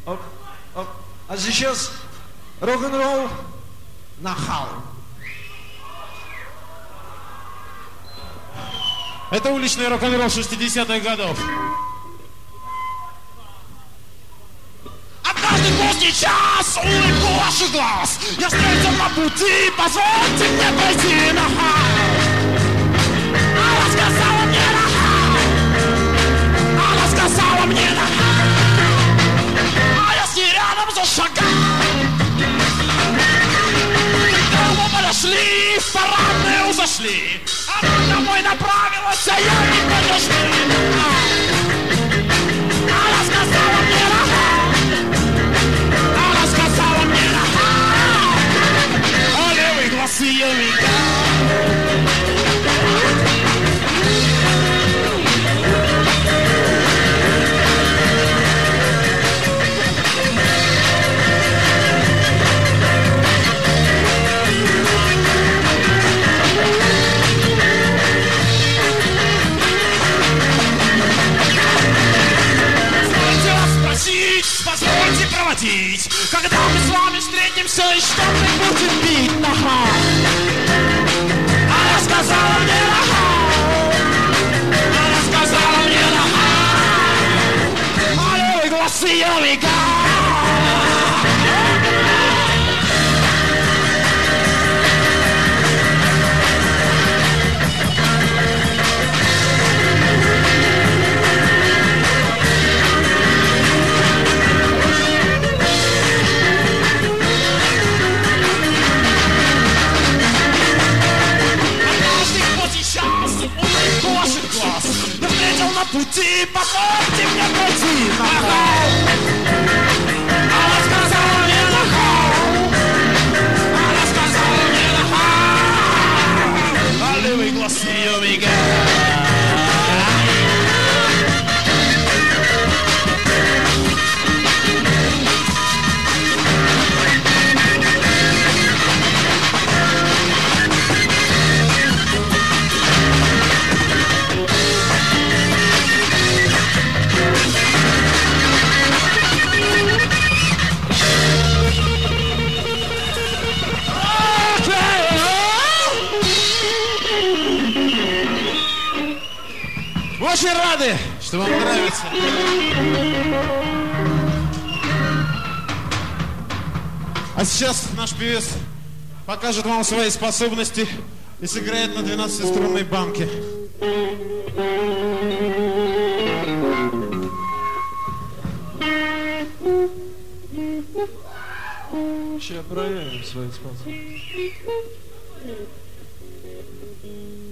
Оп, оп. А сейчас рок-н-ролл нахал. Это уличный рок-н-ролл 60-х годов. Однажды поздний час, улыбку ваших глаз я встретил на пути, позвольте мне пойти на хал. Она сказала мне на хал. Она сказала мне на хал. А я с ней рядом зашагал. Когда мы подошли, в парадную зашли. Она домой направилась, а я не подошли. Она сказала мне на хал. Она сказала мне на хал. А левый глаз ее мигал. Позвольте проводить, когда мы с вами встретимся и что мы будем пить на хал. Она сказала мне на хал. Она сказала мне на хал. А левый глаз ее мигал. Я встретил на пути, позвольте мне пойти на хал. Она сказала мне на хал. Она сказала мне на хал. А левый глаз ее мигал. Очень рады, что вам нравится. А сейчас наш певец покажет вам свои способности и сыграет на 12-струнной банке. Сейчас проверим свои способности.